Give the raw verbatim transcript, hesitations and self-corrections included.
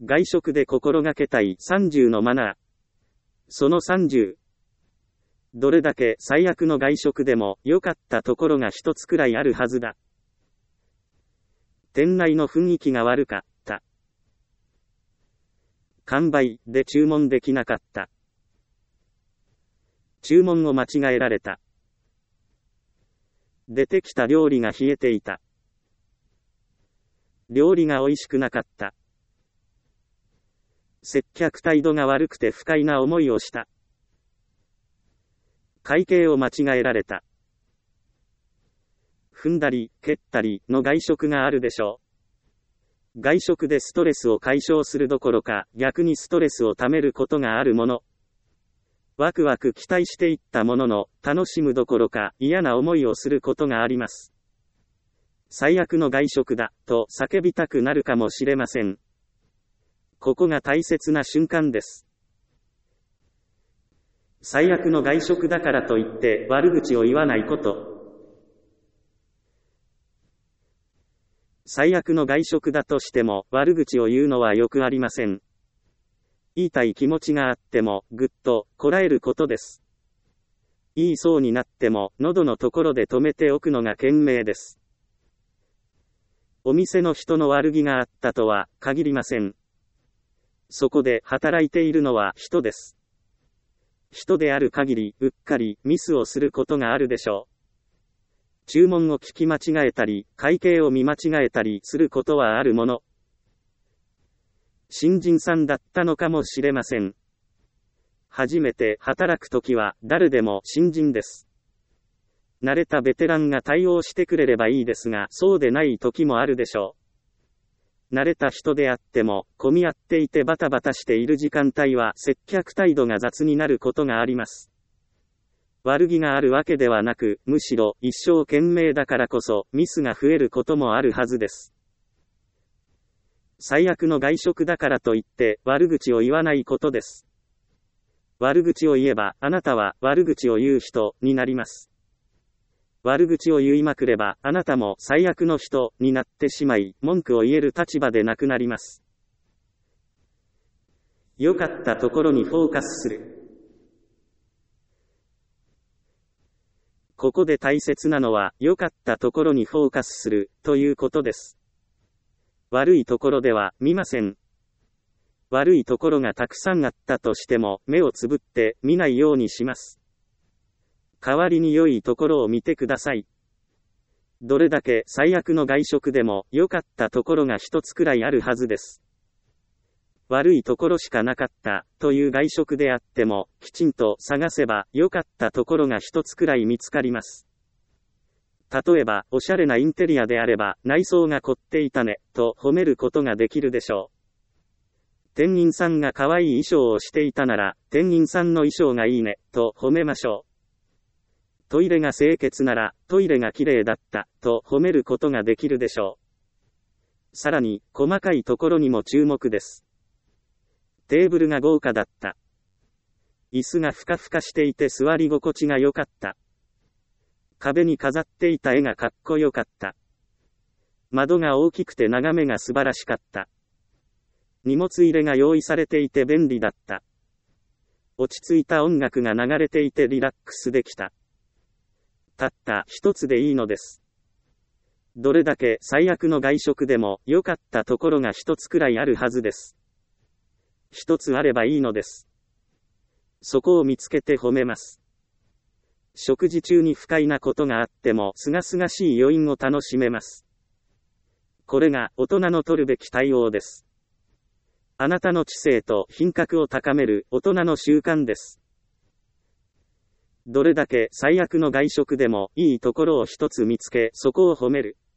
外食で心がけたいさんじゅうのマナー。そのさんじゅう。どれだけ最悪の外食でも良かったところが一つくらいあるはずだ。店内の雰囲気が悪かった。完売で注文できなかった。注文を間違えられた。出てきた料理が冷えていた。料理が美味しくなかった。接客態度が悪くて不快な思いをした。会計を間違えられた。踏んだり、蹴ったりの外食があるでしょう。外食でストレスを解消するどころか、逆にストレスをためることがあるもの。ワクワク期待していったものの、楽しむどころか嫌な思いをすることがあります。最悪の外食だ、と叫びたくなるかもしれません。ここが大切な瞬間です。最悪の外食だからといって悪口を言わないこと。最悪の外食だとしても悪口を言うのはよくありません。言いたい気持ちがあってもぐっとこらえることです。言いそうになっても喉のところで止めておくのが賢明です。お店の人の悪気があったとは限りません。そこで働いているのは人です。人である限り、うっかりミスをすることがあるでしょう。注文を聞き間違えたり、会計を見間違えたりすることはあるもの。新人さんだったのかもしれません。初めて働くときは誰でも新人です。慣れたベテランが対応してくれればいいですが、そうでない時もあるでしょう。慣れた人であっても、混み合っていてバタバタしている時間帯は接客態度が雑になることがあります。悪気があるわけではなく、むしろ一生懸命だからこそミスが増えることもあるはずです。最悪の外食だからといって悪口を言わないことです。悪口を言えばあなたは悪口を言う人になります。悪口を言いまくれば、あなたも最悪の人になってしまい、文句を言える立場でなくなります。良かったところにフォーカスする。ここで大切なのは、良かったところにフォーカスする、ということです。悪いところでは見ません。悪いところがたくさんあったとしても、目をつぶって見ないようにします。代わりに良いところを見てください。どれだけ最悪の外食でも良かったところが一つくらいあるはずです。悪いところしかなかったという外食であっても、きちんと探せば良かったところが一つくらい見つかります。例えば、おしゃれなインテリアであれば、内装が凝っていたね、と褒めることができるでしょう。店員さんが可愛い衣装をしていたなら、店員さんの衣装がいいね、と褒めましょう。トイレが清潔なら、トイレが綺麗だった、と褒めることができるでしょう。さらに、細かいところにも注目です。テーブルが豪華だった。椅子がふかふかしていて座り心地が良かった。壁に飾っていた絵がかっこよかった。窓が大きくて眺めが素晴らしかった。荷物入れが用意されていて便利だった。落ち着いた音楽が流れていてリラックスできた。たった一つでいいのです。どれだけ最悪の外食でも良かったところが一つくらいあるはずです。一つあればいいのです。そこを見つけて褒めます。食事中に不快なことがあっても清々しい余韻を楽しめます。これが大人の取るべき対応です。あなたの知性と品格を高める大人の習慣です。どれだけ最悪の外食でもいいところを一つ見つけ、そこを褒める。